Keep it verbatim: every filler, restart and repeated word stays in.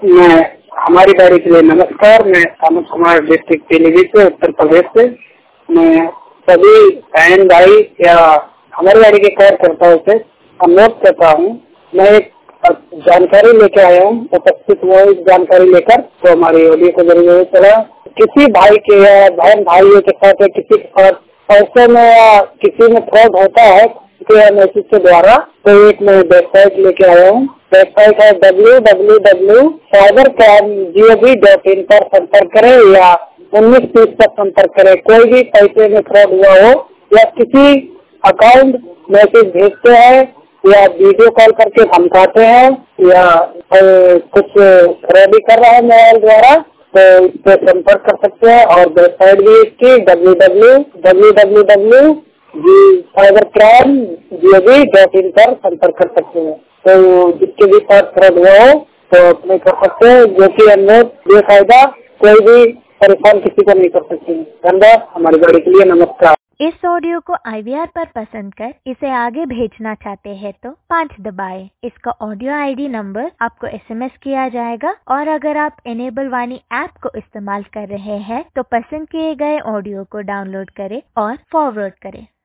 मैं हमारी गाड़ी के लिए नमस्कार। मैं सामत कुमार डिस्ट्रिक्ट पीलीभीत से, उत्तर प्रदेश से। मैं सभी बहन भाई या हमारी गाड़ी के कार्यकर्ताओं से अनुरोध करता हूँ। मैं एक जानकारी लेके आया हूँ, उपस्थित हुआ इस जानकारी लेकर, तो हमारी ऑडियो को जरूर चला। किसी भाई के या बहन भाइयों के साथ या किसी के साथ पैसे में या किसी में फ्रॉड होता है मैसेज के द्वारा, तो एक मैं वेबसाइट लेके आया हूँ। वेबसाइट है W W W dot cyber crime G O V dot in पर संपर्क करें या उन्नीस तीस पर संपर्क करें। कोई भी पैसे में फ्रॉड हुआ हो या किसी अकाउंट मैसेज भेजते हैं या वीडियो कॉल करके धमकाते हैं या कुछ फ्रॉड कर रहा है मोबाइल द्वारा, तो इस पर संपर्क कर सकते हैं। और वेबसाइट भी इसकी W W W W G cyber crime G O V dot in पर संपर्क कर सकते हैं। तो जिसके भी साथ फ्रॉड हुआ हो तो अपने कर सकते हैं, जो कि अनुरोध बेकायदा कोई भी परेशान किसी को नहीं कर सकते। धन्यवाद। हमारी गाड़ी के लिए नमस्कार। इस ऑडियो को आई वी आर पर पसंद कर इसे आगे भेजना चाहते हैं तो पाँच दबाएं। इसका ऑडियो आई डी नंबर आपको एस एम एस किया जाएगा। और अगर आप इनेबल वाणी ऐप को इस्तेमाल कर रहे हैं तो पसंद किए गए ऑडियो को डाउनलोड करें और फॉरवर्ड करें।